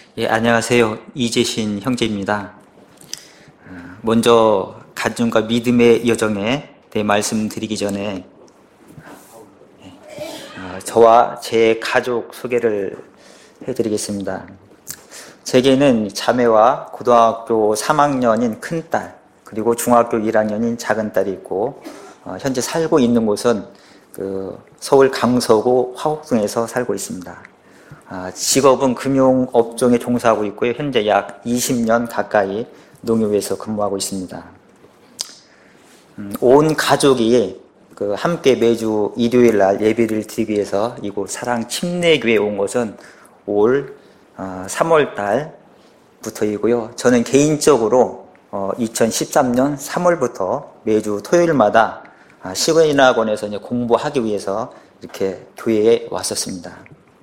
예, 안녕하세요. 이재신 형제입니다. 먼저 가정과 믿음의 여정에 대해 말씀드리기 전에 저와 제 가족 소개를 해드리겠습니다. 제게는 자매와 고등학교 3학년인 큰딸, 그리고 중학교 1학년인 작은 딸이 있고, 현재 살고 있는 곳은 서울 강서구 화곡동에서 살고 있습니다. 직업은 금융업종에 종사하고 있고요. 현재 약 20년 가까이 농협에서 근무하고 있습니다. 온 가족이 함께 매주 일요일 날 예배를 드리기 위해서 이곳 사랑 침례교회에 온 것은 올 3월 달부터이고요. 저는 개인적으로 2013년 3월부터 매주 토요일마다 시그널학원에서 공부하기 위해서 이렇게 교회에 왔었습니다.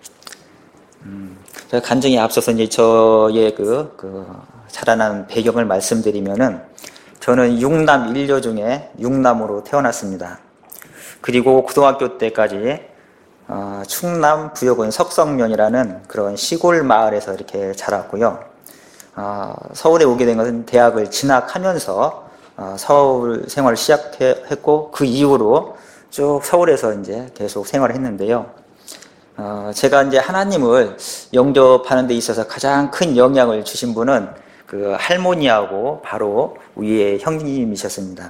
제가 간증에 앞서서 저의 자라난 배경을 말씀드리면은, 저는 6남 1녀 중에 6남으로 태어났습니다. 그리고 고등학교 때까지 충남 부여군 석성면이라는 그런 시골 마을에서 이렇게 자랐고요. 서울에 오게 된 것은 대학을 진학하면서 서울 생활을 시작했고, 그 이후로 쭉 서울에서 계속 생활을 했는데요. 제가 하나님을 영접하는 데 있어서 가장 큰 영향을 주신 분은 할머니하고 바로 위에 형님이셨습니다.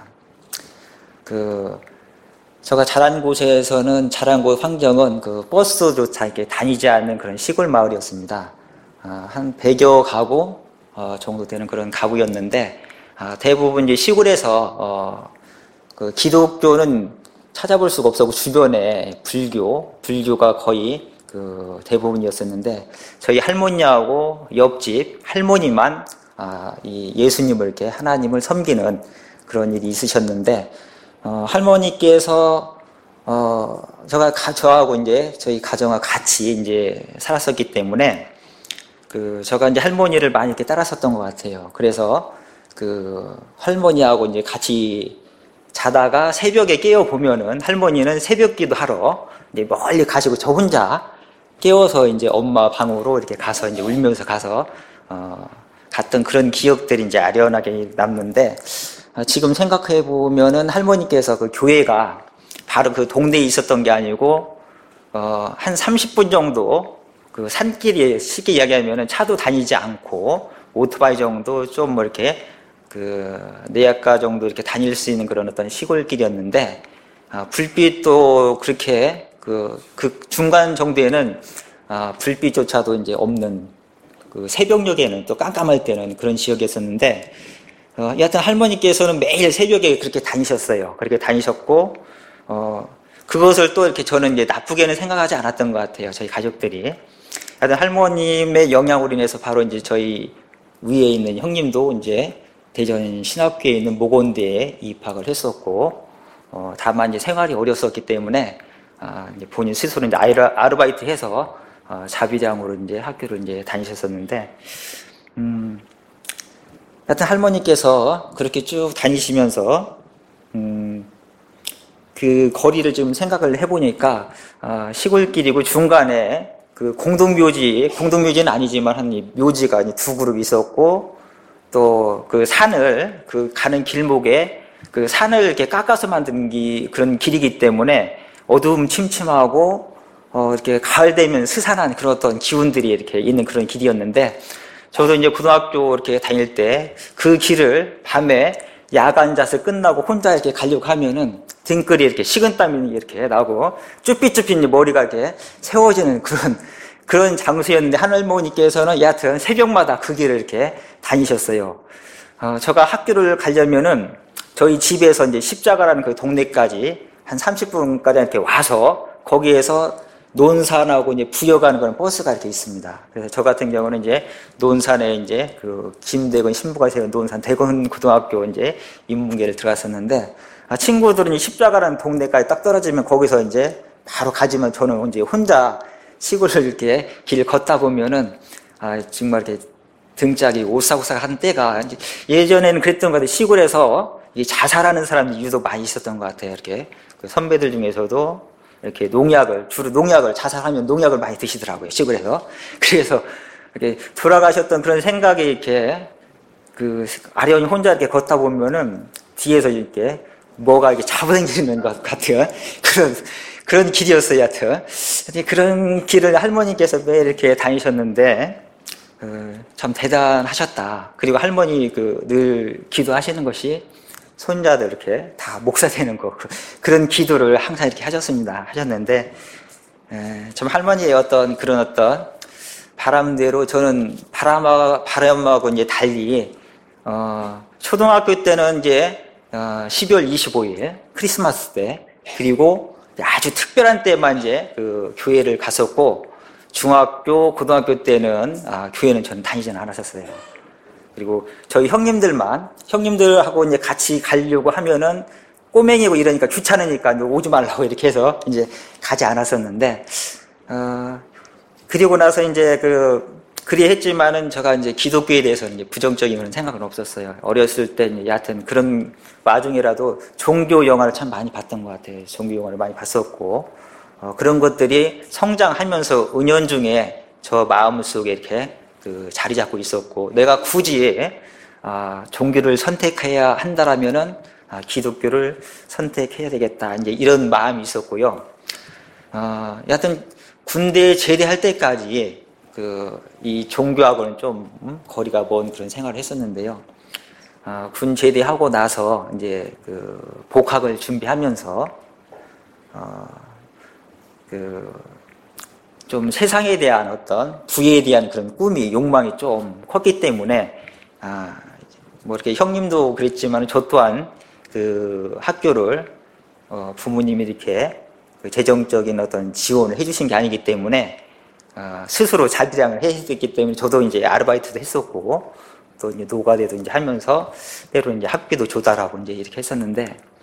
제가 자란 곳에서는, 자란 곳 환경은 버스조차 이렇게 다니지 않는 그런 시골 마을이었습니다. 한 100여 가구 정도 되는 그런 가구였는데, 대부분 시골에서 기독교는 찾아볼 수가 없었고, 주변에 불교가 거의 대부분이었었는데, 저희 할머니하고 옆집 할머니만 이 예수님을 이렇게 하나님을 섬기는 그런 일이 있으셨는데, 할머니께서 저하고 저희 가정과 같이 살았었기 때문에 제가 할머니를 많이 이렇게 따랐었던 것 같아요. 그래서 할머니하고 같이 자다가 새벽에 깨어 보면은 할머니는 새벽기도 하러 멀리 가시고, 저 혼자 깨워서 엄마 방으로 이렇게 가서 울면서 가서 갔던 그런 기억들이 아련하게 남는데, 지금 생각해 보면은 할머니께서 교회가 바로 동네에 있었던 게 아니고 한 30분 정도 산길이, 쉽게 이야기하면은 차도 다니지 않고 오토바이 정도 좀 이렇게 내야가 정도 이렇게 다닐 수 있는 그런 어떤 시골길이었는데, 불빛도 그렇게 그 중간 정도에는 불빛조차도 없는, 새벽녘에는 또 깜깜할 때는 그런 지역이었었는데, 여하튼 할머니께서는 매일 새벽에 그렇게 다니셨어요. 그렇게 다니셨고, 그것을 또 이렇게 저는 나쁘게는 생각하지 않았던 것 같아요. 저희 가족들이. 하여튼 할머님의 영향으로 인해서 바로 저희 위에 있는 형님도 대전 신학교에 있는 목원대에 입학을 했었고, 다만 생활이 어렸었기 때문에 본인 스스로 아르바이트 해서 자비장으로 학교를 다니셨었는데, 하여튼 할머니께서 그렇게 쭉 다니시면서 그 거리를 좀 생각을 해보니까 시골길이고 중간에 공동묘지는 아니지만 한 묘지가 두 그룹 있었고, 또 산을 가는 길목에 산을 이렇게 깎아서 만든 그런 길이기 때문에 어두움 침침하고 이렇게 가을 되면 스산한 그런 어떤 기운들이 이렇게 있는 그런 길이었는데, 저도 고등학교 이렇게 다닐 때 그 길을 밤에 야간 자습 끝나고 혼자 이렇게 가려고 하면은 등골이 이렇게 식은땀이 이렇게 나고 쭈삣쭈삣 머리가 이렇게 세워지는 그런 장소였는데, 할머니께서는 여하튼 새벽마다 그 길을 이렇게 다니셨어요. 제가 학교를 가려면은 저희 집에서 십자가라는 동네까지 한 30분까지 이렇게 와서 거기에서 논산하고 부여가는 그런 버스가 이렇게 있습니다. 그래서 저 같은 경우는 논산에 김대건 신부가 세운 논산 대건 고등학교 인문계를 들어갔었는데, 친구들은 십자가라는 동네까지 딱 떨어지면 거기서 바로 가지만, 저는 혼자 시골을 이렇게 길 걷다 보면은 정말 이렇게 등짝이 오싹오싹한 때가, 예전에는 그랬던 것 같아요. 시골에서 자살하는 사람들이 유독 많이 있었던 것 같아요. 이렇게 선배들 중에서도 이렇게 주로 농약을, 자살하면 농약을 많이 드시더라고요, 시골에서. 그래서 이렇게 돌아가셨던 그런 생각이 이렇게 그 아련히 혼자 이렇게 걷다 보면은 뒤에서 이렇게 뭐가 이렇게 잡아당기는 것 같은 그런 길이었어요, 여하튼. 그런 길을 할머니께서 매일 이렇게 다니셨는데, 참 대단하셨다. 그리고 할머니 늘 기도하시는 것이 손자들 이렇게 다 목사 되는 거, 그런 기도를 항상 이렇게 하셨는데, 참 할머니의 그런 바람대로 저는 바람하고 이제 달리, 초등학교 때는 이제, 12월 25일, 크리스마스 때, 그리고 아주 특별한 때만 이제 교회를 갔었고, 중학교, 고등학교 때는, 교회는 저는 다니지는 않았었어요. 그리고 저희 형님들하고 이제 같이 가려고 하면은 꼬맹이고 이러니까 귀찮으니까 오지 말라고 이렇게 해서 이제 가지 않았었는데, 그리고 나서 이제 그리 했지만은 제가 이제 기독교에 대해서는 이제 부정적인 그런 생각은 없었어요. 어렸을 때 이제 여하튼 그런 와중이라도 종교 영화를 참 많이 봤던 것 같아요. 종교 영화를 많이 봤었고, 그런 것들이 성장하면서 은연중에 저 마음속에 이렇게 자리 잡고 있었고, 내가 굳이 종교를 선택해야 한다라면은 기독교를 선택해야 되겠다, 이제 이런 마음이 있었고요. 여하튼 군대에 제대할 때까지 이 종교하고는 좀 거리가 먼 그런 생활을 했었는데요. 군 제대하고 나서 이제 복학을 준비하면서 좀 세상에 대한 부에 대한 그런 꿈이, 욕망이 좀 컸기 때문에, 뭐 이렇게 형님도 그랬지만 저 또한 학교를, 부모님이 이렇게 재정적인 지원을 해주신 게 아니기 때문에, 스스로 자기량을 했기 때문에 저도 이제 아르바이트도 했었고, 또 이제 노가대도 이제 하면서 때로 이제 학비도 조달하고 이제 이렇게 했었는데,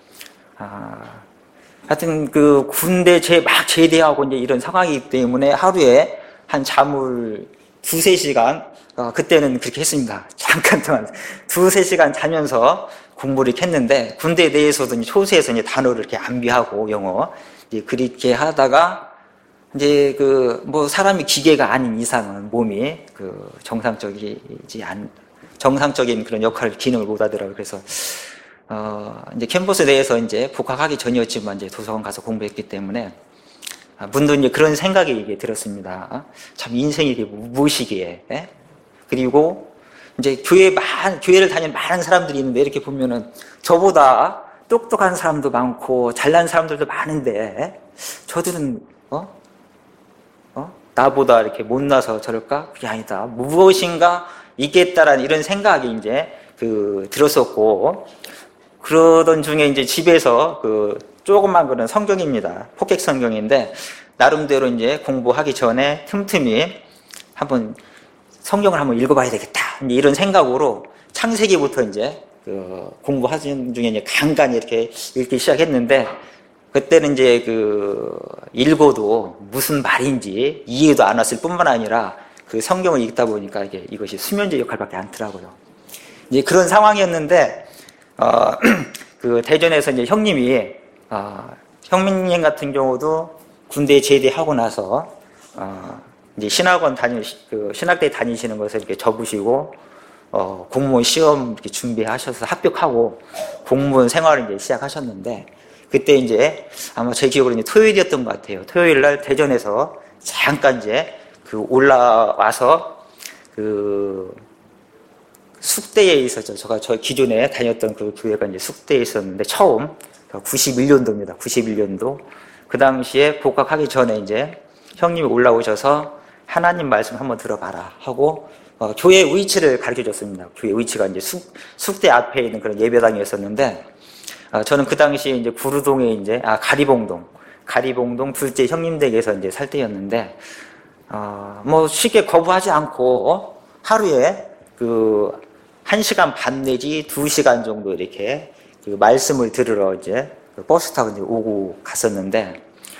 하여튼 군대 막 제대하고 이제 이런 상황이기 때문에 하루에 한 잠을 2-3시간, 그때는 그렇게 했습니다. 잠깐 동안 2-3시간 자면서 공부를 이렇게 했는데, 군대 내에서도 이제 초소에서 이제 단어를 이렇게 암기하고 영어, 이제 그렇게 하다가 이제 뭐 사람이 기계가 아닌 이상은 몸이 정상적인 그런 기능을 못 하더라고요. 그래서 이제 캠퍼스 내에서 이제 복학하기 전이었지만 이제 도서관 가서 공부했기 때문에 문득 이제 그런 생각이 이게 들었습니다. 참 인생이 이게 무엇이기에. 그리고 이제 교회를 다니는 많은 사람들이 있는데 이렇게 보면은 저보다 똑똑한 사람도 많고 잘난 사람들도 많은데 저들은 나보다 이렇게 못나서 저럴까? 그게 아니다. 무엇인가 있겠다라는 이런 생각이 이제 들었었고, 그러던 중에 이제 집에서 조그만 그런 성경입니다. 폭격 성경인데, 나름대로 이제 공부하기 전에 틈틈이 성경을 한번 읽어봐야 되겠다. 이제 이런 생각으로 창세기부터 이제 공부하는 중에 이제 간간히 이렇게 읽기 시작했는데, 그때는 이제 읽어도 무슨 말인지 이해도 안 왔을 뿐만 아니라 성경을 읽다 보니까 이것이 수면제 역할밖에 안 더라고요. 이제 그런 상황이었는데, 대전에서 이제 형님 같은 경우도 군대 제대하고 나서, 이제 신학대 다니시는 것을 이렇게 접으시고, 공무원 시험 이렇게 준비하셔서 합격하고 공무원 생활을 이제 시작하셨는데, 그때 이제 아마 제 기억으로 이제 토요일이었던 것 같아요. 토요일 날 대전에서 잠깐 이제 올라와서 숙대에 있었죠. 저 기존에 다녔던 교회가 이제 숙대에 있었는데 처음 91년도입니다. 91년도. 그 당시에 복학하기 전에 이제 형님이 올라오셔서 하나님 말씀 한번 들어봐라 하고 교회 위치를 가르쳐 줬습니다. 교회 위치가 이제 숙대 앞에 있는 그런 예배당이었었는데, 저는 그 당시에 이제 구루동에 이제, 가리봉동 둘째 형님 댁에서 이제 살 때였는데, 뭐 쉽게 거부하지 않고, 하루에 1시간 반 내지 2시간 정도 이렇게 말씀을 들으러 이제 버스 타고 이제 오고 갔었는데,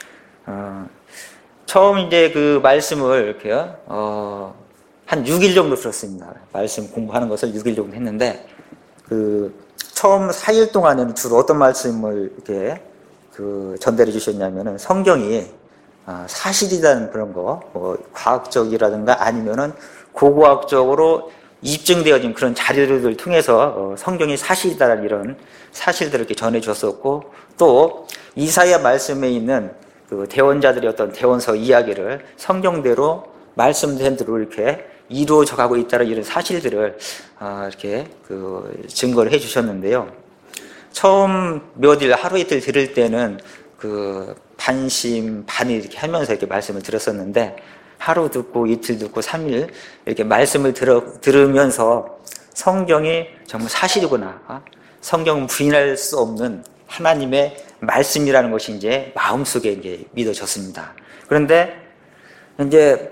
처음 이제 말씀을 이렇게, 한 6일 정도 들었습니다. 말씀 공부하는 것을 6일 정도 했는데, 처음 4일 동안에는 주로 어떤 말씀을 이렇게 전달해 주셨냐면은, 성경이 사실이라는 그런 거, 과학적이라든가 아니면은 고고학적으로 입증되어진 그런 자료들을 통해서 성경이 사실이다라는 이런 사실들을 이렇게 전해 주었었고, 또 이사야 말씀에 있는 그 대원자들의 어떤 대원서 이야기를 성경대로 말씀된 대로 이렇게 이루어져 가고 있다는 이런 사실들을 이렇게 그 증거를 해 주셨는데요. 처음 몇 일, 하루 이틀 들을 때는 그 반심 반일 이렇게 하면서 이렇게 말씀을 들었었는데, 하루 듣고 이틀 듣고 3일 이렇게 말씀을 들으면서 성경이 정말 사실이구나, 성경은 부인할 수 없는 하나님의 말씀이라는 것이 이제 마음속에 이제 믿어졌습니다. 그런데 이제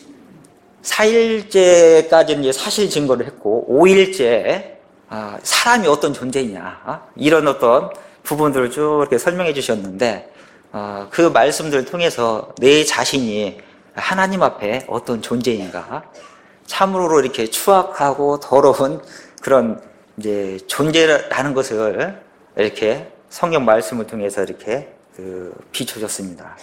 4일째까지는 이제 사실 증거를 했고, 5일째 사람이 어떤 존재이냐, 이런 어떤 부분들을 쭉 이렇게 설명해 주셨는데, 그 말씀들을 통해서 내 자신이 하나님 앞에 어떤 존재인가, 참으로 이렇게 추악하고 더러운 그런 이제 존재라는 것을 이렇게 성경 말씀을 통해서 이렇게 비춰줬습니다.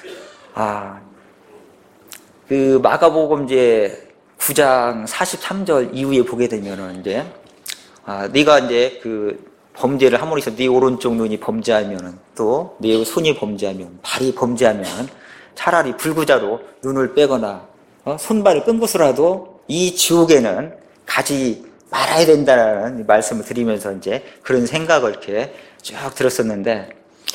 그 마가복음 이제 9장 43절 이후에 보게 되면은 이제 네가 이제 그 범죄를 함으로 해서 네 오른쪽 눈이 범죄하면은, 또 네 손이 범죄하면, 발이 범죄하면 차라리 불구자로 눈을 빼거나 손발을 끈 것으로라도 이 지옥에는 가지 말아야 된다는 말씀을 드리면서 이제 그런 생각을 이렇게 쭉 들었었는데,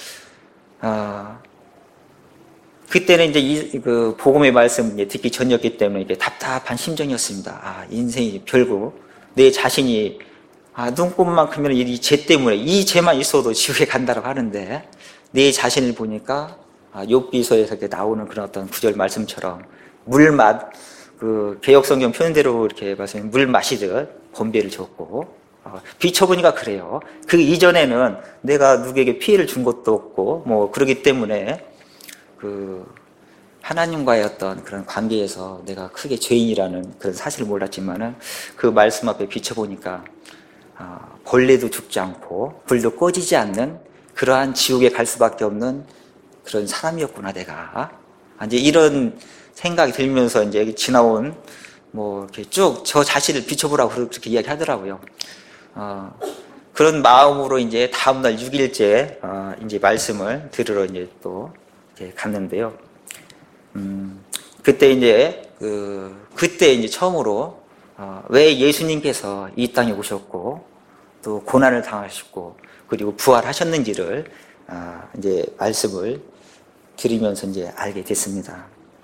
그때는 이제 그 복음의 말씀 듣기 전이었기 때문에 이게 답답한 심정이었습니다. 인생이 결국 내 자신이 눈곱만큼이나 이 죄 때문에, 이 죄만 있어도 지옥에 간다고 하는데, 내 자신을 보니까 욥기서에서 이렇게 나오는 그런 어떤 구절 말씀처럼 물맛, 그 개역성경 표현대로 이렇게 말씀해 물 마시듯 번뇌를 줬고, 비춰보니까 그래요. 그 이전에는 내가 누구에게 피해를 준 것도 없고 뭐 그러기 때문에 그 하나님과의 어떤 그런 관계에서 내가 크게 죄인이라는 그런 사실을 몰랐지만은, 그 말씀 앞에 비춰보니까 벌레도 죽지 않고 불도 꺼지지 않는 그러한 지옥에 갈 수밖에 없는 그런 사람이었구나 내가. 이제 이런 생각이 들면서 이제 지나온 뭐 이렇게 쭉 저 자신을 비춰보라고 그렇게 이야기하더라고요. 그런 마음으로 이제 다음날 6일째 이제 말씀을 들으러 이제 또 이렇게 갔는데요. 그때 이제 처음으로 왜 예수님께서 이 땅에 오셨고 또 고난을 당하셨고 그리고 부활하셨는지를 이제 말씀을 들으면서 이제 알게 됐습니다.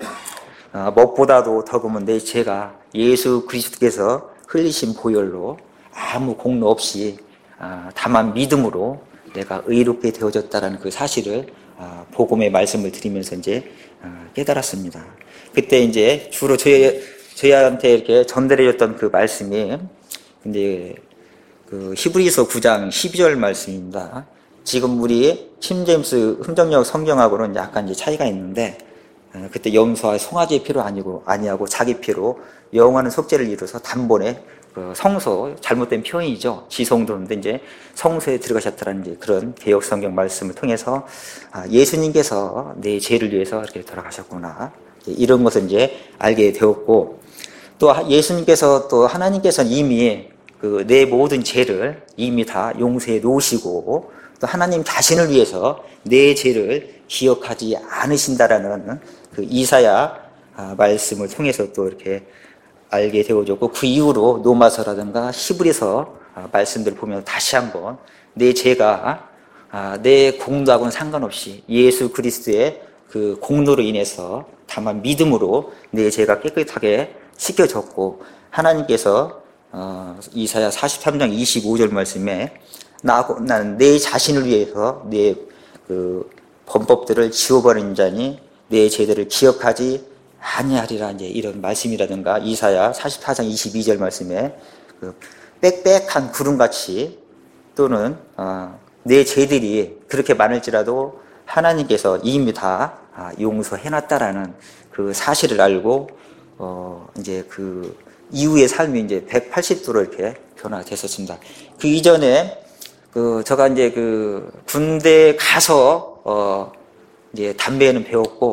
무엇보다도 더금은 내 죄가 예수 그리스도께서 흘리신 보혈로 아무 공로 없이 다만 믿음으로 내가 의롭게 되어졌다라는 그 사실을 복음의 말씀을 들으면서 이제 깨달았습니다. 그때 이제 주로 저희한테 이렇게 전달해줬던 그 말씀이 이제 그 히브리서 9장 12절 말씀입니다. 지금 우리 킹제임스 흥정역 성경하고는 약간 이제 차이가 있는데, 그때 염소와 송아지의 피로 아니하고 자기 피로 영원한 속죄를 이루어서 단번에 그 성소, 잘못된 표현이죠. 지성도인데 이제 성소에 들어가셨다는 이제 그런 개역 성경 말씀을 통해서 예수님께서 내 죄를 위해서 이렇게 돌아가셨구나, 이런 것을 이제 알게 되었고, 또 예수님께서 또 하나님께서는 이미 그 내 모든 죄를 이미 다 용서해 놓으시고 또 하나님 자신을 위해서 내 죄를 기억하지 않으신다라는 그 이사야 말씀을 통해서 또 이렇게 알게 되어졌고, 그 이후로 로마서라든가 히브리서 말씀들을 보면 다시 한번 내 죄가 내 공로하고는 상관없이 예수 그리스도의 그 공로로 인해서 다만 믿음으로 내 죄가 깨끗하게 씻겨졌고, 하나님께서 이사야 43장 25절 말씀에 나는 내 자신을 위해서 내 그 범법들을 지워버린 자니 내 죄들을 기억하지 아니하리라, 이제 이런 말씀이라든가 이사야 44장 22절 말씀에 그 빽빽한 구름같이 또는 내 죄들이 그렇게 많을지라도 하나님께서 이미 다 용서해놨다라는 그 사실을 알고 이제 그 이후의 삶이 이제 180도로 이렇게 변화가 됐었습니다. 그 이전에 제가 이제 그 군대 가서 이제 담배는 배웠고,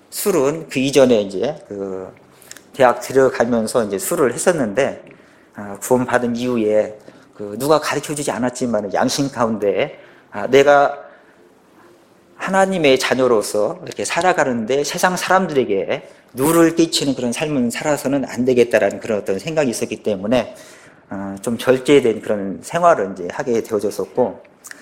술은 그 이전에 이제 그 대학 들어가면서 이제 술을 했었는데, 구원받은 이후에 그 누가 가르쳐 주지 않았지만 양심 가운데 내가 하나님의 자녀로서 이렇게 살아가는데 세상 사람들에게 누를 끼치는 그런 삶은 살아서는 안 되겠다라는 그런 어떤 생각이 있었기 때문에 좀 절제된 그런 생활을 이제 하게 되어졌었고,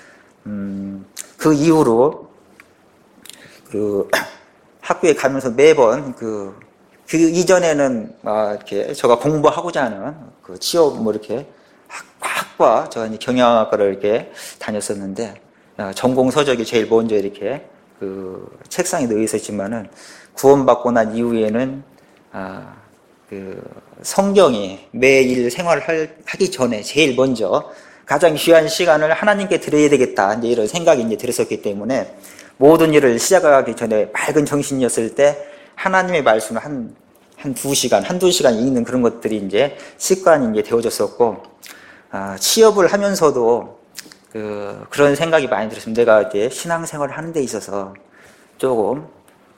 그 이후로 그 학교에 가면서 매번 그 이전에는 이렇게 제가 공부하고자 하는 그 취업 뭐 이렇게 학과 제가 이제 경영학과를 이렇게 다녔었는데, 전공 서적이 제일 먼저 이렇게 그 책상에 놓여 있었지만은 구원받고 난 이후에는 그 성경이 매일 생활을 하기 전에 제일 먼저 가장 귀한 시간을 하나님께 드려야 되겠다, 이제 이런 생각이 이제 들었었기 때문에 모든 일을 시작하기 전에 맑은 정신이었을 때 하나님의 말씀을 한두 시간 읽는 그런 것들이 이제 습관이 이제 되어졌었고, 취업을 하면서도 그런 생각이 많이 들었습니다. 내가 이제 신앙생활을 하는 데 있어서 조금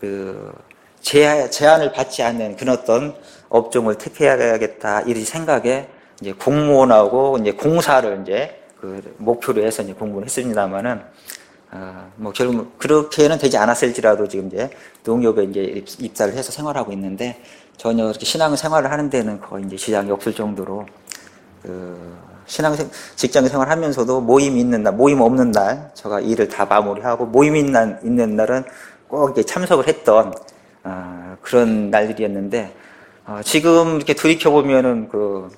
제한을 받지 않는 그런 어떤 업종을 택해야겠다, 이런 생각에 이제 공무원하고 이제 공사를 이제 그 목표로 해서 이제 공부를 했습니다만은, 뭐 결국 그렇게는 되지 않았을지라도 지금 이제 농협에 이제 입사를 해서 생활하고 있는데, 전혀 그렇게 신앙생활을 하는 데는 거의 이제 지장이 없을 정도로 직장 생활하면서도 모임이 있는 날, 모임 없는 날 제가 일을 다 마무리하고, 모임이 있는 날은 꼭 이렇게 참석을 했던 그런 날들이었는데, 지금 이렇게 돌이켜 보면은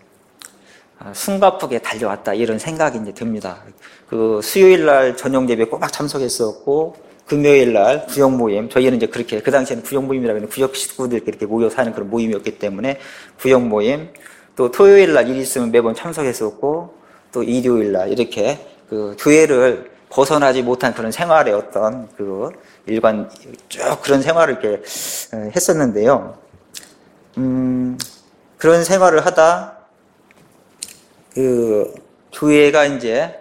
숨가쁘게 달려왔다, 이런 생각이 이제 듭니다. 수요일 날 저녁 예배 꼬박 참석했었고, 금요일 날 구역 모임, 저희는 이제 그렇게 그 당시에는 구역 모임이라고 하는 구역 식구들 이렇게 모여서 하는 그런 모임이었기 때문에 구역 모임, 또 토요일 날 일 있으면 매번 참석했었고, 또 일요일 날 이렇게 교회를 벗어나지 못한 그런 생활의 어떤 일관 쭉 그런 생활을 이렇게 했었는데요. 그런 생활을 하다 교회가 이제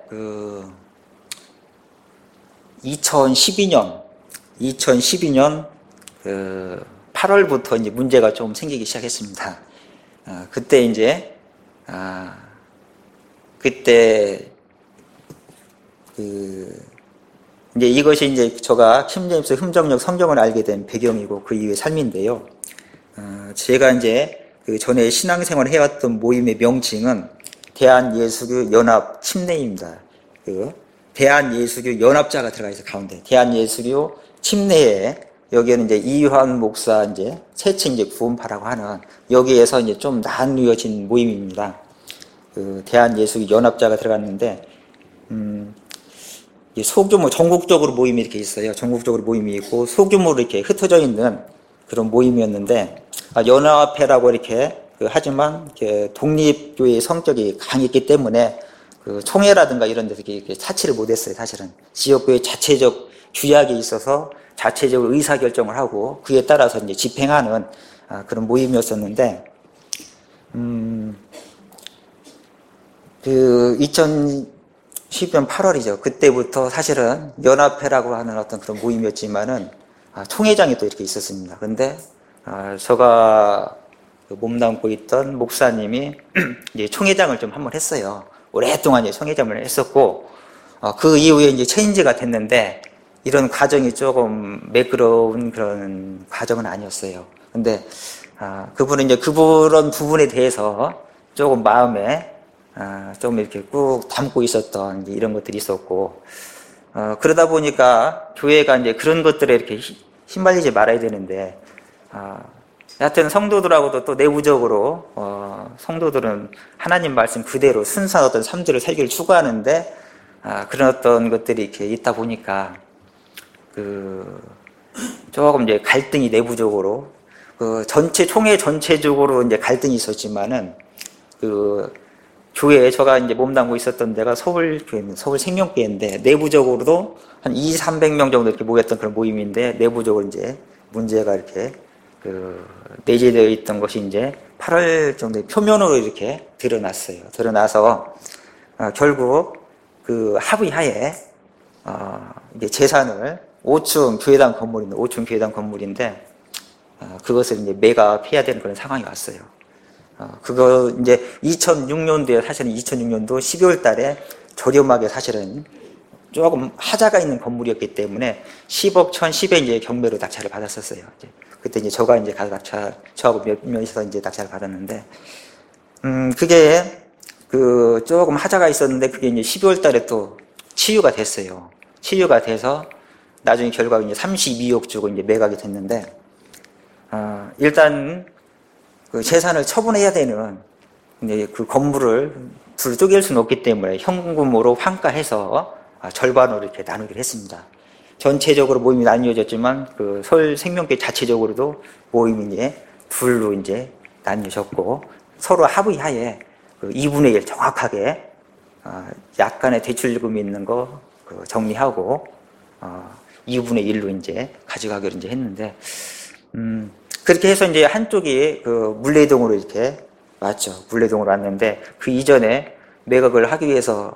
2012년 8월부터 이제 문제가 좀 생기기 시작했습니다. 그때 이제 이제 이것이 이제 제가 킹제임스 흠정역 성경을 알게 된 배경이고 그 이후의 삶인데요. 제가 이제 전에 신앙생활을 해왔던 모임의 명칭은 대한예수교 연합 침례입니다. 대한예수교 연합자가 들어가 있어, 가운데. 대한예수교 침례에, 여기에는 이제 이유한 목사 이제 세층 이제 구원파라고 하는, 여기에서 이제 좀 나뉘어진 모임입니다. 대한예수교 연합자가 들어갔는데, 소규모, 전국적으로 모임이 이렇게 있어요. 전국적으로 모임이 있고, 소규모로 이렇게 흩어져 있는 그런 모임이었는데, 연합회라고 이렇게 하지만 독립교회의 성격이 강했기 때문에 총회라든가 이런 데서 이렇게 차치를 못했어요. 사실은 지역교회 자체적 규약이 있어서 자체적으로 의사결정을 하고 그에 따라서 이제 집행하는 그런 모임이었었는데, 2012년 8월이죠. 그때부터 사실은 연합회라고 하는 어떤 그런 모임이었지만은 총회장이 또 이렇게 있었습니다. 그런데 제가 몸담고 있던 목사님이 이제 총회장을 좀 한번 했어요. 오랫동안 이제 총회장을 했었고, 그 이후에 이제 체인지가 됐는데, 이런 과정이 조금 매끄러운 그런 과정은 아니었어요. 근데, 그분은 이제 그런 부분에 대해서 조금 마음에, 좀 이렇게 꾹 담고 있었던 이런 것들이 있었고, 그러다 보니까 교회가 이제 그런 것들에 이렇게 휘말리지 말아야 되는데, 하여튼 성도들하고도 또 내부적으로 성도들은 하나님 말씀 그대로 순수한 어떤 삶들을 살기를 추구하는데, 그런 어떤 것들이 이렇게 있다 보니까 조금 이제 갈등이 내부적으로 총회 전체적으로 이제 갈등이 있었지만은 교회에 제가 이제 몸담고 있었던 데가 서울교회입니다. 서울생명교회인데 내부적으로도 한 200~300명 정도 이렇게 모였던 그런 모임인데, 내부적으로 이제 문제가 이렇게 내재되어 있던 것이 이제 8월 정도에 표면으로 이렇게 드러났어요. 드러나서 결국 합의하에 이게 재산을 5층 교회당 건물인데 그것을 이제 매각해야 되는 그런 상황이 왔어요. 그거 이제 2006년도에 사실은 2006년도 12월 달에 저렴하게 사실은 조금 하자가 있는 건물이었기 때문에 10억 1,010에 이제 경매로 낙찰을 받았었어요. 그때 이제 저가 이제 가서 저하고 몇 명이서 이제 낙찰을 받았는데, 그게 조금 하자가 있었는데 그게 이제 12월 달에 또 치유가 됐어요. 치유가 돼서 나중에 결과가 이제 32억 주고 이제 매각이 됐는데, 일단 그 재산을 처분해야 되는 이제 그 건물을 둘 쪼갤 수는 없기 때문에 현금으로 환가해서 절반으로 이렇게 나누기로 했습니다. 전체적으로 모임이 나뉘어졌지만 그 서울 생명계 자체적으로도 모임이 이제 둘로 이제 나뉘어졌고 서로 합의하에 그 2분의 1 정확하게 약간의 대출금이 있는 거 정리하고 2분의 1로 이제 가져가기로 이제 했는데 그렇게 해서 이제 한쪽이 그 물레동으로 이렇게 왔죠. 물레동으로 왔는데 그 이전에 매각을 하기 위해서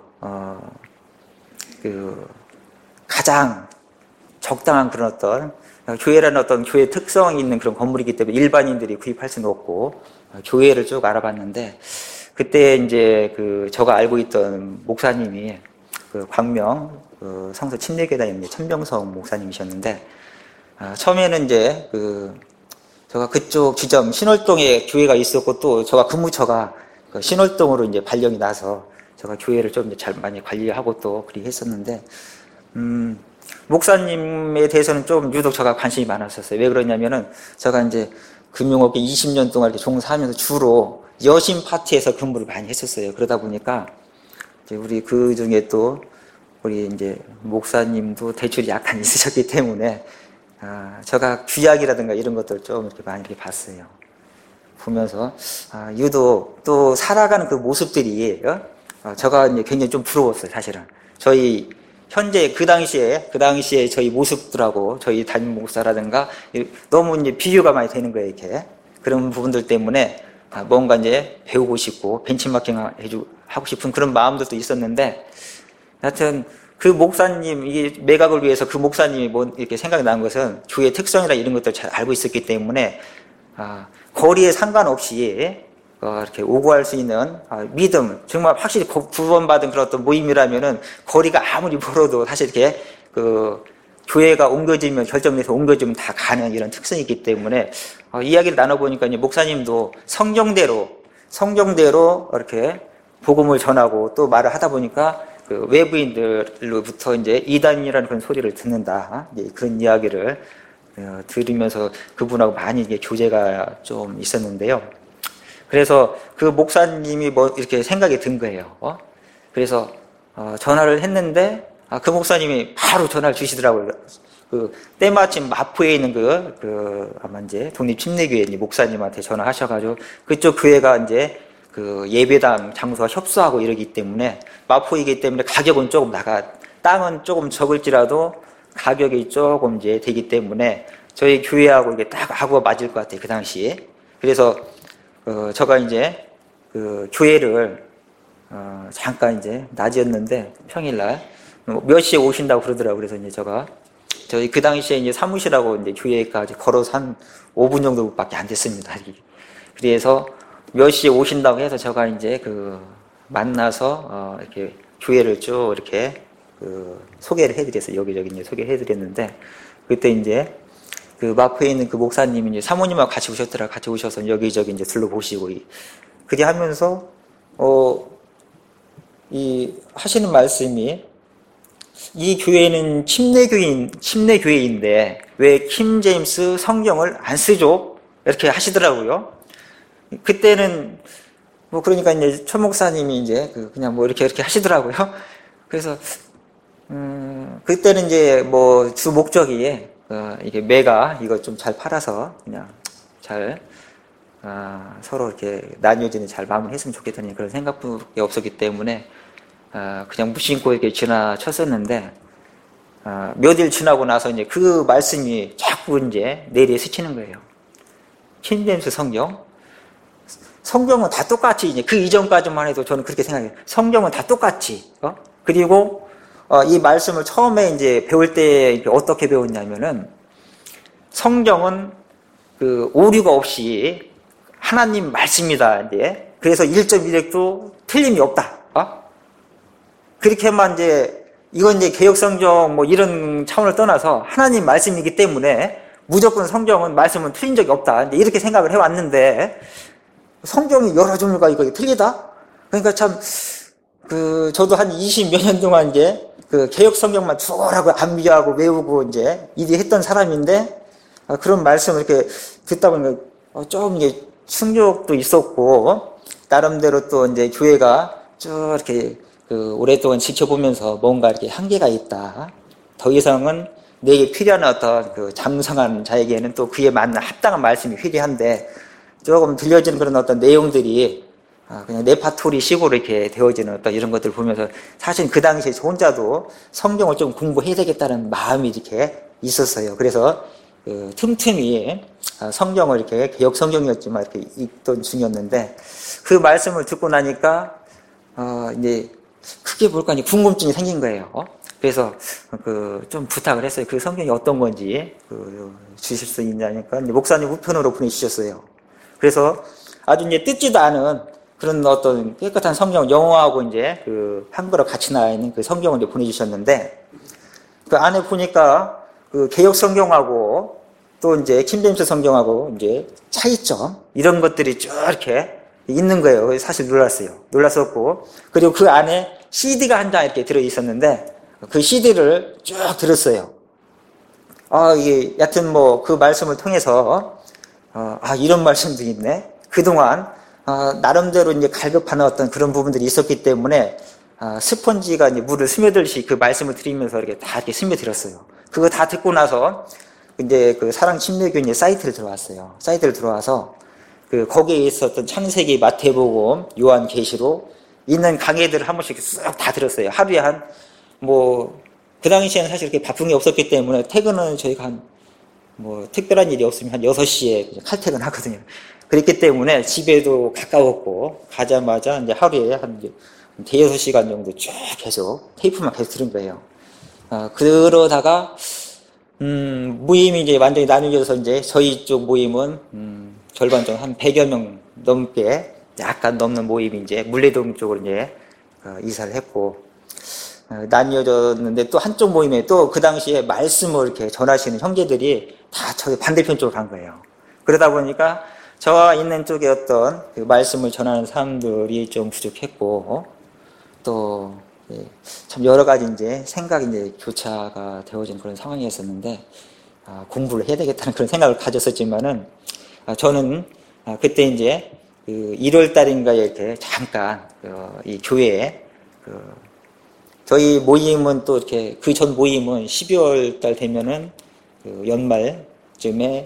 그 가장 적당한 그런 어떤 교회라는 어떤 교회 특성이 있는 그런 건물이기 때문에 일반인들이 구입할 수는 없고 교회를 쭉 알아봤는데 그때 이제 그 제가 알고 있던 목사님이 그 광명 그 성서 침례교단의 천병성 목사님이셨는데 처음에는 이제 제가 그쪽 지점 신월동에 교회가 있었고 또 제가 근무처가 그 신월동으로 이제 발령이 나서 제가 교회를 좀 이제 잘 많이 관리하고 또 그리 했었는데 목사님에 대해서는 좀 유독 제가 관심이 많았었어요. 왜 그러냐면은 제가 이제 금융업계 20년 동안 이렇게 종사하면서 주로 여신 파티에서 근무를 많이 했었어요. 그러다 보니까 이제 우리 그 중에 또 우리 이제 목사님도 대출이 약간 있으셨기 때문에 제가 규약이라든가 이런 것들 좀 이렇게 많이 이렇게 봤어요. 보면서 유독 또 살아가는 그 모습들이 제가 이제 굉장히 좀 부러웠어요. 사실은 저희 현재 그 당시에 저희 모습들하고 저희 담임 목사라든가 너무 이제 비교가 많이 되는 거예요. 이렇게 그런 부분들 때문에 뭔가 이제 배우고 싶고 벤치마킹 하고 싶은 그런 마음들도 있었는데 하여튼 그 목사님, 이 매각을 위해서 그 목사님이 뭐 이렇게 생각이 난 것은 교회 특성이나 이런 것들 잘 알고 있었기 때문에 거리에 상관없이 이렇게 오고 할 수 있는 믿음, 정말 확실히 구원받은 그런 어떤 모임이라면은 거리가 아무리 멀어도 사실 이렇게 교회가 옮겨지면 결정돼서 옮겨지면 다 가는 이런 특성이 있기 때문에 이야기를 나눠보니까 이제 목사님도 성경대로 이렇게 복음을 전하고 또 말을 하다 보니까 그 외부인들로부터 이제 이단이라는 그런 소리를 듣는다. 이제 그런 이야기를 들으면서 그분하고 많이 이게 교제가 좀 있었는데요. 그래서 그 목사님이 뭐 이렇게 생각이 든 거예요. 그래서 전화를 했는데 그 목사님이 바로 전화를 주시더라고요. 때마침 마포에 있는 아마 이제 독립침례교회 목사님한테 전화하셔가지고 그쪽 교회가 이제 예배당 장소와 협소하고 이러기 때문에 마포이기 때문에 가격은 조금 땅은 조금 적을지라도 가격이 조금 이제 되기 때문에 저희 교회하고 이게 딱 하고 맞을 것 같아요. 그 당시에. 그래서 제가 이제 교회를 잠깐 이제 낮이었는데 평일날 몇 시에 오신다고 그러더라고요. 그래서 이제 저희 그 당시에 이제 사무실하고 이제 교회까지 걸어서 한 5분 정도밖에 안 됐습니다. 그래서 몇 시에 오신다고 해서 제가 이제 만나서 이렇게 교회를 쭉 이렇게 소개를 해드렸어요. 여기저기 이제 소개해드렸는데 그때 이제 마포에 있는 그 목사님이 이제 사모님하고 같이 오셨더라. 같이 오셔서 여기저기 이제 둘러보시고 그게 하면서 이 하시는 말씀이 이 교회는 침례교회인데 왜 킹 제임스 성경을 안 쓰죠? 이렇게 하시더라고요. 그때는 그러니까 이제 최 목사님이 이제 그냥 이렇게 하시더라고요. 그래서 그때는 이제 주 목적이 이게 매가 이거 좀 잘 팔아서 그냥 잘 서로 이렇게 나뉘어지는 잘 마무리했으면 좋겠다는 그런 생각밖에 없었기 때문에 그냥 무심코 이렇게 지나쳤었는데 몇 일 지나고 나서 이제 그 말씀이 자꾸 이제 내리에 스치는 거예요. 킹 제임스 성경은 다 똑같이 이제 그 이전까지만 해도 저는 그렇게 생각해요. 성경은 다 똑같이 그리고 이 말씀을 처음에 이제 배울 때 어떻게 배웠냐면은 성경은 그 오류가 없이 하나님 말씀이다. 이제 그래서 1.1획도 틀림이 없다. 그렇게만 이제 이건 이제 개혁성경 뭐 이런 차원을 떠나서 하나님 말씀이기 때문에 무조건 성경은 말씀은 틀린 적이 없다. 이렇게 생각을 해왔는데 성경이 여러 종류가 이거 틀리다? 그러니까 참 저도 한 20몇 년 동안 이제 그 개혁 성경만 죽어라고 암기하고 외우고 이제 이리 했던 사람인데 그런 말씀을 이렇게 듣다 보니까 좀 이게 충격도 있었고 나름대로 또 이제 교회가 쭉 이렇게 오랫동안 지켜보면서 뭔가 이렇게 한계가 있다. 더 이상은 내게 필요한 어떤 장성한 자에게는 또 그에 맞는 합당한 말씀이 필요한데 조금 들려지는 그런 어떤 내용들이 그냥 레파토리 식으로 이렇게 되어지는 어떤 이런 것들을 보면서 사실 그 당시에 저 혼자도 성경을 좀 공부해야 되겠다는 마음이 이렇게 있었어요. 그래서 틈틈이 성경을 이렇게 개혁 성경이었지만 이렇게 읽던 중이었는데 그 말씀을 듣고 나니까 이제 그게 뭘까 이제 궁금증이 생긴 거예요. 그래서 좀 부탁을 했어요. 그 성경이 어떤 건지 주실 수 있냐니까 이제 목사님 우편으로 보내주셨어요. 그래서 아주 이제 뜯지도 않은 그런 어떤 깨끗한 성경, 영어하고 이제 한글어 같이 나와 있는 그 성경을 이제 보내주셨는데 그 안에 보니까 개혁 성경하고 또 이제 킹제임스 성경하고 이제 차이점 이런 것들이 쭉 이렇게 있는 거예요. 사실 놀랐어요. 놀랐었고 그리고 그 안에 CD가 한 장 이렇게 들어 있었는데 그 CD를 쭉 들었어요. 이게 여튼 뭐 그 말씀을 통해서 이런 말씀도 있네. 그동안 나름대로 이제 갈급하는 어떤 그런 부분들이 있었기 때문에 스펀지가 이제 물을 스며들듯이 그 말씀을 드리면서 이렇게 다 이렇게 스며들었어요. 그거 다 듣고 나서 이제 그 사랑 침례교회 사이트를 들어왔어요. 사이트를 들어와서 거기에 있었던 창세기, 마태복음, 요한계시록 있는 강의들을 한 번씩 쓱 다 들었어요. 하루에 그 당시에는 사실 그렇게 바쁜 게 없었기 때문에 퇴근은 저희가 특별한 일이 없으면 한 6시에 칼퇴근 하거든요. 그렇기 때문에 집에도 가까웠고, 가자마자 이제 하루에 한 대여섯 시간 정도 쭉 계속 테이프만 계속 들은 거예요. 그러다가, 모임이 이제 완전히 나뉘어져서 이제 저희 쪽 모임은, 절반 정도 한 100여 명 넘게, 약간 넘는 모임이 이제 물레동 쪽으로 이제 이사를 했고, 나뉘어졌는데 또 한쪽 모임에 또 그 당시에 말씀을 이렇게 전하시는 형제들이 다 저기 반대편 쪽으로 간 거예요. 그러다 보니까 저와 있는 쪽에 어떤 그 말씀을 전하는 사람들이 좀 부족했고, 또, 참 여러 가지 이제 생각이 이제 교차가 되어진 그런 상황이었었는데, 공부를 해야 되겠다는 그런 생각을 가졌었지만은, 저는 그때 이제 1월 달인가에 이렇게 잠깐 이 교회에 저희 모임은 또 이렇게 그 전 모임은 12월 달 되면은 연말쯤에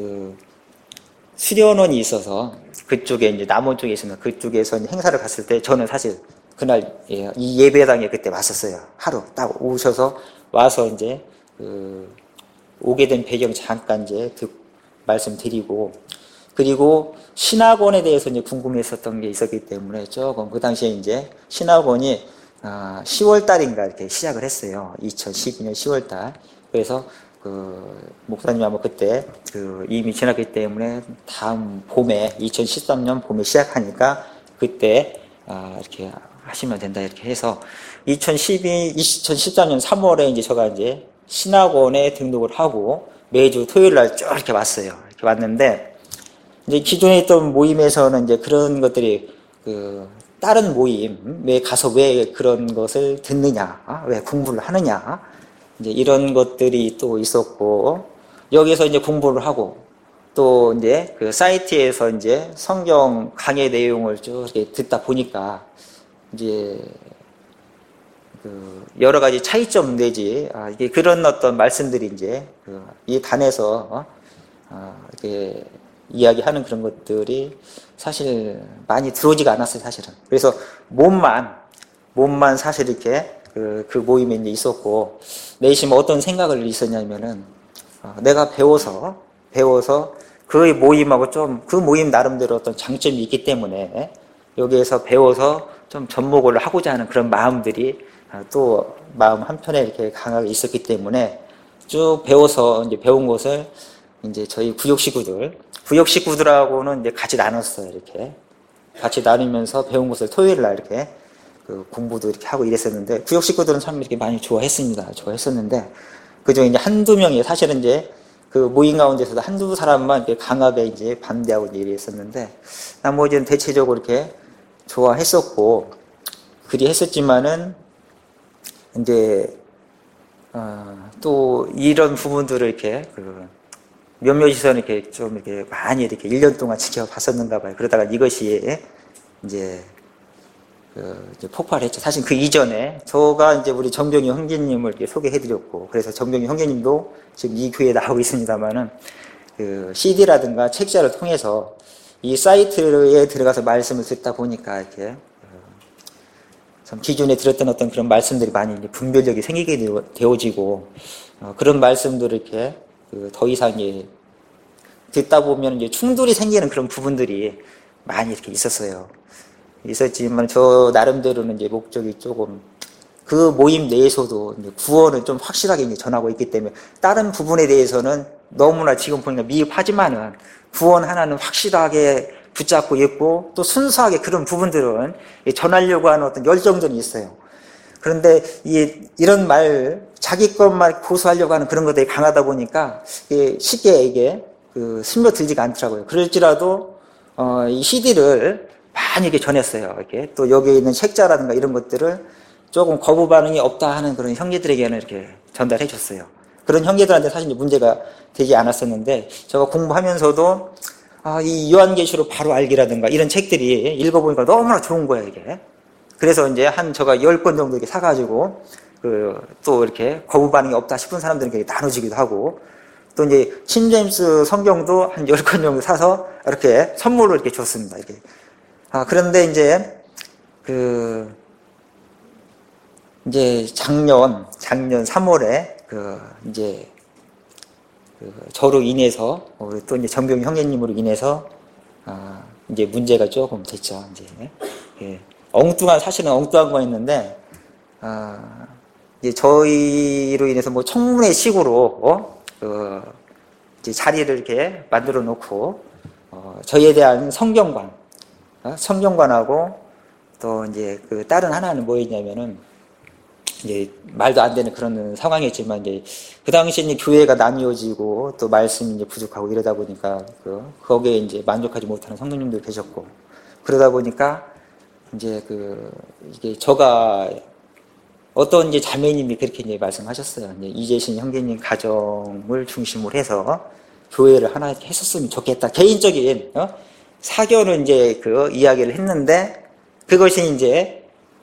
수련원이 있어서 그쪽에 이제 남원 쪽에 있으면 그쪽에서 행사를 갔을 때 저는 사실 그날 이 예배당에 그때 왔었어요. 하루 딱 오셔서 와서 이제 오게 된 배경 잠깐 이제 말씀드리고 그리고 신학원에 대해서 이제 궁금했었던 게 있었기 때문에 조금 그 당시에 이제 신학원이 10월 달인가 이렇게 시작을 했어요. 2012년 10월 달. 그래서 목사님하고 그때 이미 지났기 때문에 다음 봄에 2013년 봄에 시작하니까 그때 이렇게 하시면 된다 이렇게 해서 2013년 3월에 이제 제가 이제 신학원에 등록을 하고 매주 토요일 날 쭉 이렇게 왔어요. 이렇게 왔는데 이제 기존에 있던 모임에서는 이제 그런 것들이 다른 모임에 가서 왜 그런 것을 듣느냐, 왜 공부를 하느냐, 이제 이런 것들이 또 있었고, 여기서 이제 공부를 하고, 또 이제 그 사이트에서 이제 성경 강의 내용을 쭉 이렇게 듣다 보니까, 이제 여러 가지 차이점 내지, 이게 그런 어떤 말씀들이 이제 이 단에서 이렇게 이야기하는 그런 것들이 사실 많이 들어오지가 않았어요, 사실은. 그래서 몸만 사실 이렇게 그 모임에 이제 있었고, 내심 어떤 생각을 있었냐면은, 내가 배워서 그 모임하고 그 모임 나름대로 어떤 장점이 있기 때문에 여기에서 배워서 좀 접목을 하고자 하는 그런 마음들이 또 마음 한편에 이렇게 강하게 있었기 때문에 쭉 배워서 이제 배운 것을 이제 저희 구역 식구들하고는 이제 같이 나눴어요. 이렇게 같이 나누면서 배운 것을 토요일 날 이렇게 그 공부도 이렇게 하고 이랬었는데, 구역 식구들은 참 이렇게 많이 좋아했었는데, 그중에 이제 한두 명이 사실은 이제 그 모임 가운데서도 한두 사람만 이렇게 강하게 이제 반대하고 이제 이랬었는데, 나머지는 대체적으로 이렇게 좋아했었고, 그리 했었지만은, 이제, 또 이런 부분들을 이렇게 몇몇이서는 이렇게 좀 이렇게 많이 이렇게 1년 동안 지켜봤었는가 봐요. 그러다가 이것이 이제 이제 폭발했죠. 사실 그 이전에 저가 이제 우리 정병희 형제님을 이렇게 소개해드렸고, 그래서 정병희 형제님도 지금 이 교회에 나오고 있습니다만은 그 CD라든가 책자를 통해서 이 사이트에 들어가서 말씀을 듣다 보니까 이렇게 참 기존에 들었던 어떤 그런 말씀들이 많이 이제 분별력이 생기게 되어지고, 그런 말씀들을 이렇게 더 이상 이제 듣다 보면 이제 충돌이 생기는 그런 부분들이 많이 이렇게 있었지만, 저 나름대로는 이제 목적이 조금 그 모임 내에서도 이제 구원을 좀 확실하게 이제 전하고 있기 때문에, 다른 부분에 대해서는 너무나 지금 보니까 미흡하지만은 구원 하나는 확실하게 붙잡고 있고, 또 순수하게 그런 부분들은 전하려고 하는 어떤 열정들이 있어요. 그런데 이런 자기 것만 고수하려고 하는 그런 것들이 강하다 보니까 쉽게 이게 스며들지가 않더라고요. 그럴지라도 이 CD를 많이 이렇게 전했어요. 이렇게 또 여기에 있는 책자라든가 이런 것들을 조금 거부 반응이 없다 하는 그런 형제들에게는 이렇게 전달해 줬어요. 그런 형제들한테 사실 문제가 되지 않았었는데, 제가 공부하면서도 이 요한계시록 바로 알기라든가 이런 책들이 읽어보니까 너무나 좋은 거예요, 이게. 그래서 이제 제가 10권 정도 이렇게 사가지고, 또 이렇게 거부 반응이 없다 싶은 사람들에게 나눠주기도 하고, 또 이제 킹제임스 성경도 한 10권 정도 사서 이렇게 선물로 이렇게 줬습니다, 이렇게. 그런데 이제 작년 3월에 저로 인해서, 또 이제 정병희 형제님으로 인해서, 이제 문제가 조금 됐죠, 이제. 예. 사실은 엉뚱한 거였는데, 이제 저희로 인해서 뭐 청문회 식으로, 이제 자리를 이렇게 만들어 놓고, 저희에 대한 성경관하고, 또 이제 다른 하나는 뭐였냐면은, 이제 말도 안 되는 그런 상황이었지만, 이제 그 당시에 이제 교회가 나뉘어지고 또 말씀이 이제 부족하고 이러다 보니까 거기에 이제 만족하지 못하는 성도님들 계셨고, 그러다 보니까 이제 이게 저가 어떤 이제 자매님이 그렇게 이제 말씀하셨어요. 이제 이재신 형제님 가정을 중심으로 해서 교회를 하나 했었으면 좋겠다. 개인적인 사견을 이제 이야기를 했는데, 그것이 이제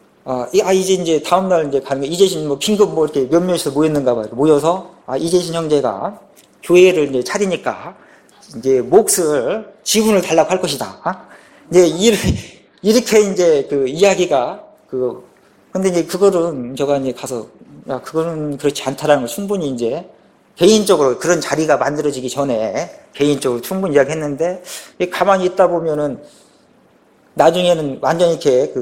이제 다음날 이제 가는 게, 이재신 긴급 이렇게 몇 명이서 모였는가 봐요. 모여서, 이재신 형제가 교회를 이제 차리니까, 이제 지분을 달라고 할 것이다. 이제 이렇게 이제 이야기가, 근데 이제 그거는 제가 이제 가서, 그거는 그렇지 않다라는 걸 충분히 이제 개인적으로 그런 자리가 만들어지기 전에 개인적으로 충분히 이야기했는데, 가만히 있다 보면은 나중에는 완전히 이렇게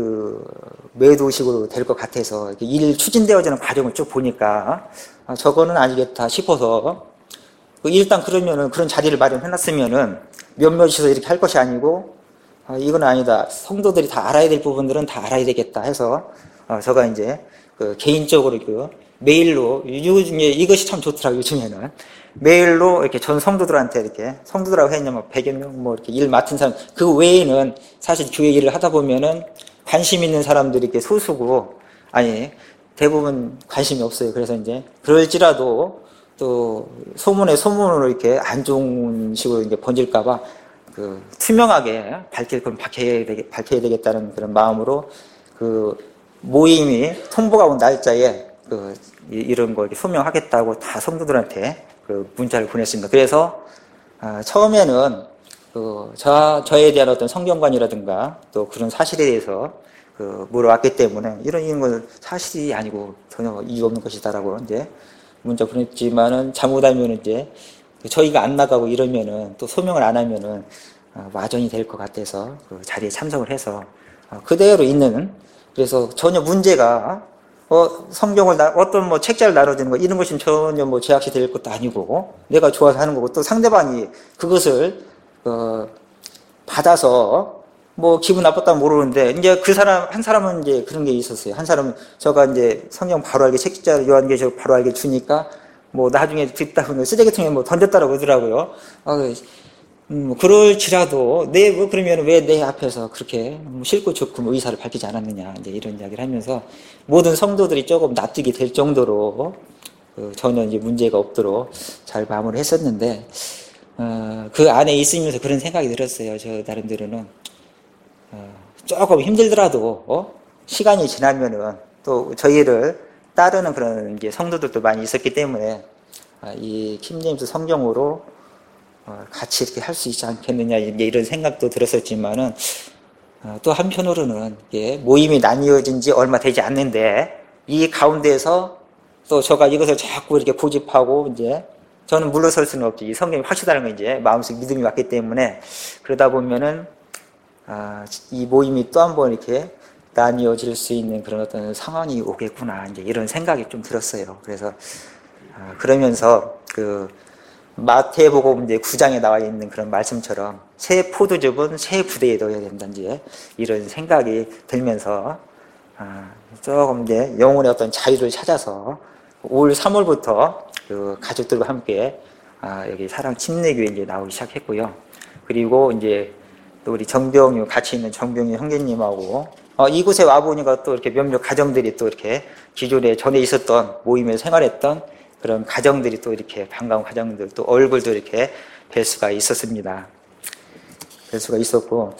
매도식으로 될 것 같아서 일 추진되어지는 과정을 쭉 보니까 저거는 아니겠다 싶어서, 일단 그러면은 그런 자리를 마련해놨으면은 몇몇이서 이렇게 할 것이 아니고, 이건 아니다. 성도들이 다 알아야 될 부분들은 다 알아야 되겠다 해서 제가 이제 개인적으로 메일로, 요즘에 이것이 참 좋더라고요. 요즘에는 메일로 이렇게 전 성도들한테 이렇게, 성도들하고 했냐면 100여 명 이렇게 일 맡은 사람, 그 외에는 사실 교회 일을 하다 보면은 관심 있는 사람들이 이렇게 소수고, 대부분 관심이 없어요. 그래서 이제 그럴지라도 또 소문으로 이렇게 안 좋은 식으로 이제 번질까봐 투명하게 밝혀야 되겠다는 그런 마음으로 모임이 통보가 온 날짜에 이런 거 소명하겠다고 다 성도들한테 문자를 보냈습니다. 그래서 처음에는 저에 대한 어떤 성경관이라든가 또 그런 사실에 대해서 물어왔기 때문에, 이런 건 사실이 아니고 전혀 이유 없는 것이다라고 이제 문자 보냈지만은, 잘못하면 이제 저희가 안 나가고 이러면은, 또 소명을 안 하면은 마전이 될 것 같아서 자리에 참석을 해서 그대로 있는, 그래서 전혀 문제가 성경을 어떤 뭐 책자를 나눠주는 거 이런 것은 전혀 뭐 제약시 될 것도 아니고 내가 좋아서 하는 거고 또 상대방이 그것을 받아서 뭐 기분 나빴다면 모르는데 이제 그 사람 한 사람은 이제 그런 게 있었어요. 한 사람은 제가 이제 성경 바로 알게 책자 요한계시록 바로 알게 주니까 뭐 나중에 듣다 보면 쓰레기통에 뭐 던졌다라고 그러더라고요. 그럴지라도 뭐 그러면 왜 내 앞에서 그렇게 싫고 좋고 의사를 밝히지 않았느냐 이제 이런 이야기를 하면서 모든 성도들이 조금 납득이 될 정도로 전혀 이제 문제가 없도록 잘 마무리했었는데 그 안에 있으면서 그런 생각이 들었어요. 저 나름대로는 조금 힘들더라도 시간이 지나면은 또 저희를 따르는 그런 이제 성도들도 많이 있었기 때문에 이 킹제임스 성경으로 같이 이렇게 할 수 있지 않겠느냐 이런 생각도 들었었지만은 또 한편으로는 모임이 나뉘어진 지 얼마 되지 않는데 이 가운데에서 또 제가 이것을 자꾸 이렇게 고집하고 이제 저는 물러설 수는 없지. 이 성경이 확실하다는 건 이제 마음속 믿음이 왔기 때문에 그러다 보면은 이 모임이 또 한 번 이렇게 나뉘어질 수 있는 그런 어떤 상황이 오겠구나 이제 이런 생각이 좀 들었어요. 그래서 그러면서 그 마태복음 이제 9장에 나와 있는 그런 말씀처럼 새 포도즙은 새 부대에 넣어야 된다든지 이런 생각이 들면서 조금 이제 영혼의 어떤 자유를 찾아서 올 3월부터 그 가족들과 함께 여기 사랑 침례교회 이제 나오기 시작했고요. 그리고 이제 또 우리 정병유 같이 있는 정병유 형제님하고 이곳에 와 보니까 또 이렇게 몇몇 가정들이 또 이렇게 기존에 전에 있었던 모임에 생활했던 그런 가정들이 또 이렇게 반가운 가정들 또 얼굴도 이렇게 뵐 수가 있었습니다. 뵐 수가 있었고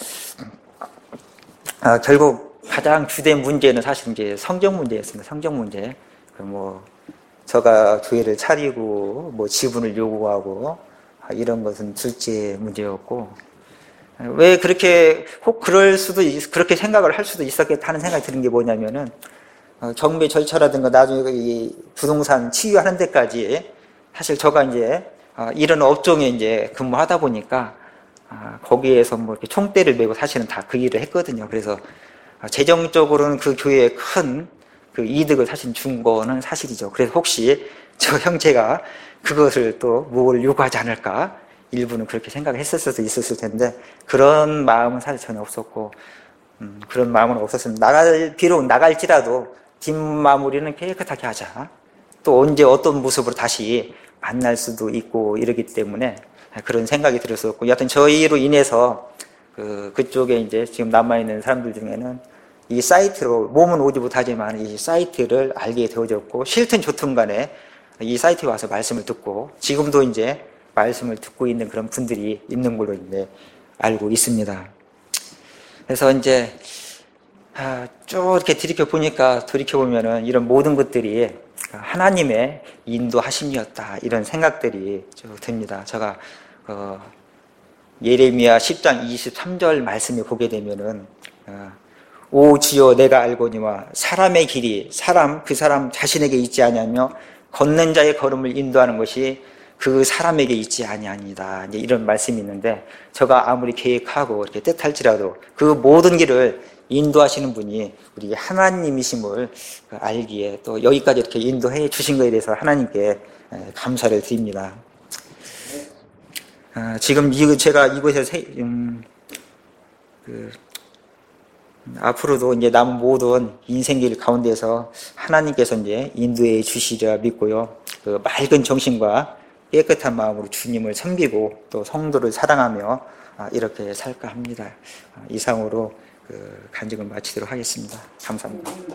결국 가장 주된 문제는 사실 이제 성경 문제였습니다. 성경 문제. 뭐 저가 교회를 차리고 뭐 지분을 요구하고 이런 것은 둘째 문제였고 왜 그렇게 혹 그렇게 생각을 할 수도 있었겠다 하는 생각이 드는 게 뭐냐면은 경매 절차라든가 나중에 이 부동산 치유하는 데까지 사실 저가 이제 이런 업종에 이제 근무하다 보니까 거기에서 뭐 이렇게 총대를 메고 사실은 다 그 일을 했거든요. 그래서 재정적으로는 그 교회에 큰 그 이득을 사실 준 거는 사실이죠. 그래서 혹시 저 형제가 그것을 또 뭘 요구하지 않을까 일부는 그렇게 생각했을 수도 있었을 텐데 그런 마음은 사실 전혀 없었고 그런 마음은 없었으면 비록 나갈지라도 뒷마무리는 깨끗하게 하자. 또 언제 어떤 모습으로 다시 만날 수도 있고 이러기 때문에 그런 생각이 들었었고 여하튼 저희로 인해서 그쪽에 이제 지금 남아있는 사람들 중에는 이 사이트로 몸은 오지 못하지만 이 사이트를 알게 되어졌고 싫든 좋든 간에 이 사이트에 와서 말씀을 듣고 지금도 이제 말씀을 듣고 있는 그런 분들이 있는 걸로 이제 알고 있습니다. 그래서 이제 쭉 이렇게 돌이켜보면은 이런 모든 것들이 하나님의 인도하심이었다 이런 생각들이 쭉 듭니다. 제가 예레미야 10장 23절 말씀을 보게 되면은 오 주여 내가 알거니와 사람의 길이 그 사람 자신에게 있지 아니하며 걷는 자의 걸음을 인도하는 것이 그 사람에게 있지 아니하니다. 이제 이런 말씀이 있는데 제가 아무리 계획하고 이렇게 뜻할지라도 그 모든 길을 인도하시는 분이 우리 하나님이심을 알기에 또 여기까지 이렇게 인도해 주신 것에 대해서 하나님께 감사를 드립니다. 지금 제가 이곳에서 앞으로도 이제 남은 모든 인생길 가운데서 하나님께서 이제 인도해 주시리라 믿고요. 그 맑은 정신과 깨끗한 마음으로 주님을 섬기고 또 성도를 사랑하며 이렇게 살까 합니다. 이상으로 간증을 마치도록 하겠습니다. 감사합니다.